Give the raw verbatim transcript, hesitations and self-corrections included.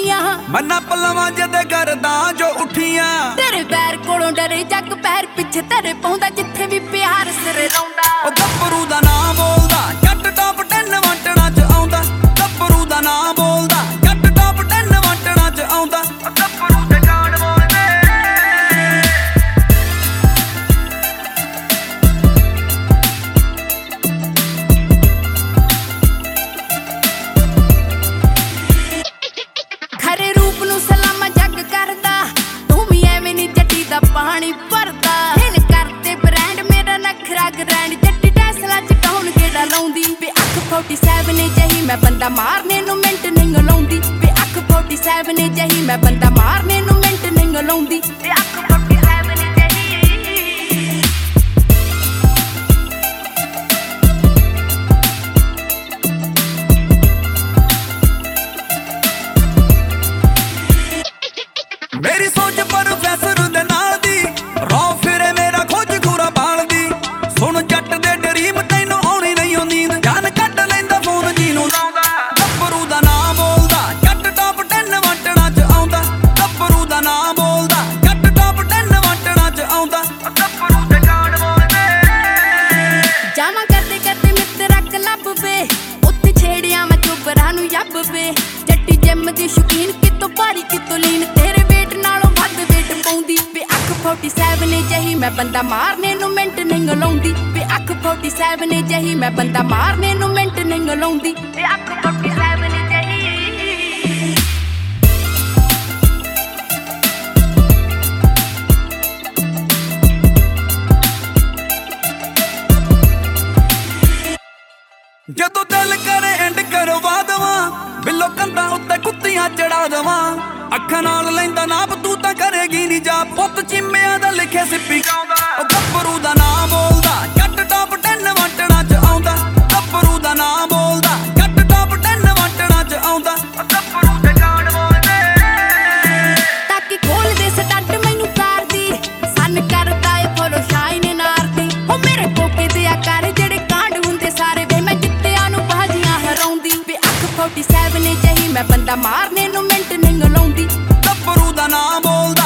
झूठियां मन्ना पलवां जदे करदा जो उठियां तेरे बैर कोलों डरे जग पैर पिछे तेरे पाउंदा जिथे भी प्यार सिर रौंदा ओ गब्बरू दा नां बोलदा जट टॉप टेन वंटना च आउंदा गब्बरू दा नां बोलदा जट टॉप टेन वंटना च आउंदा गब्बरू दे गान बोलदे खरे रूप नूं सलामा जग करदा तू भी एवें नी जट्टी दा पानी भरदा हिल करते ब्रांड मेरा नखरा ग्रैंड जट्टी टैसला च टाउन गेड़ा लाउंदी वे अख फोर्टी सेवन जही मैं बंदा मारने नूं मिंट नहीं लाउंदी वे अख फोर्टी सेवन जही मैं बंदा मारने नूं मिंट नहीं लाउंदी वे अख फोर्टी सेवन जही मेरी सोच प्रोफेसर दे नाल दी रौ फिरे मेरा खोज खूरा बाल दी सुन जट दे ड्रीम तैनू आउणी नहीं नींद जान कट लैंदा फोन जीनू लाउंदा गब्बरू दा नां बोलदा जट टॉप टेन वंटना च आउंदा गब्बरू दा नां बोलदा जट टॉप टेन वंटना च आउंदा गब्बरू दे गान बोलदे जामा करते करते मित्र क्लब वे उत्थे छेड़िया मैं चुबरा नूं यब वे जट्टी जिम दी शौकीन कितों भारी कितों लीन तेरे वेट नालों वध वेट पाउंदी वे अख फोर्टी सेवन जही मैं बंदा मारने नूं मिंट नहीं लाउंदी वे अख फोर्टी सेवन जही मैं बंदा मारने नूं मिंट नहीं लाउंदी वे अख फोर्टी सेवन जही जदों दिल करे एंड करवा दवां बिलो कंधां उत्ते कुत्तियां चढ़ा दवां अखां नाल लैंदा नाप तू तां करेगी नी जा पुੱਤ चिम्मियां दा लिखे सिप्पी गाउंदा ओ गब्बरू दा नां बोलदा जट टॉप टेन वंटना च आउंदा गब्बरू दा नां बोलदा जट टॉप टेन वंटना च आउंदा गब्बरू दे गान बोलदे ताकि खोल दे स्टंट मैनू कार दी सन करदा ए फॉलो शाइन नार दी ओ मेरे कोके दे आकार जेड़े कांड हुंदे सारे वे मैं जित्तियां नू बाजियां हराउंदी वे अख फोर्टी सेवन जही मैं बंदा मारने नू मिंट नहीं लाउंदी गब्बरू दा नां बोलदा